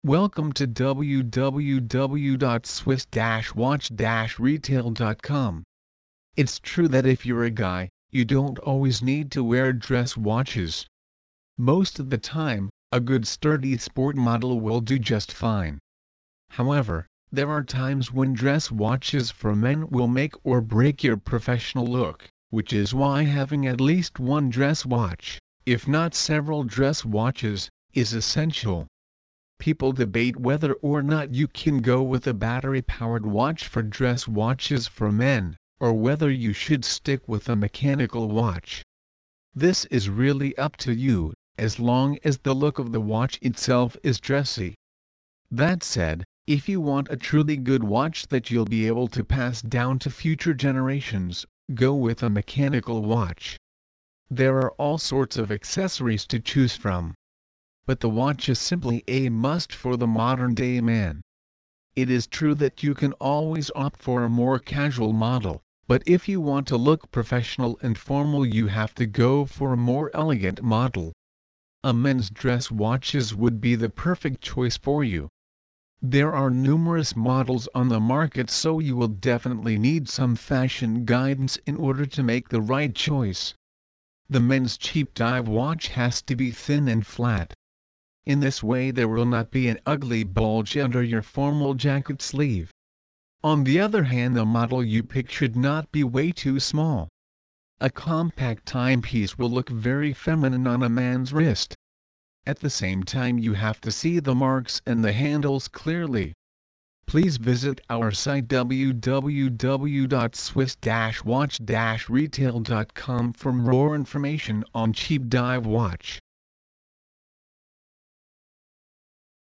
Welcome to www.swiss-watch-retail.com. It's true that if you're a guy, you don't always need to wear dress watches. Most of the time, a good sturdy sport model will do just fine. However, there are times when dress watches for men will make or break your professional look, which is why having at least one dress watch, if not several dress watches, is essential. People debate whether or not you can go with a battery-powered watch for dress watches for men, or whether you should stick with a mechanical watch. This is really up to you, as long as the look of the watch itself is dressy. That said, if you want a truly good watch that you'll be able to pass down to future generations, go with a mechanical watch. There are all sorts of accessories to choose from. But the watch is simply a must for the modern-day man. It is true that you can always opt for a more casual model, but if you want to look professional and formal you have to go for a more elegant model. A men's dress watches would be the perfect choice for you. There are numerous models on the market, so you will definitely need some fashion guidance in order to make the right choice. The men's cheap dive watch has to be thin and flat. In this way there will not be an ugly bulge under your formal jacket sleeve. On the other hand, the model you pick should not be way too small. A compact timepiece will look very feminine on a man's wrist. At the same time you have to see the marks and the handles clearly. Please visit our site www.swiss-watch-retail.com for more information on cheap dive watch.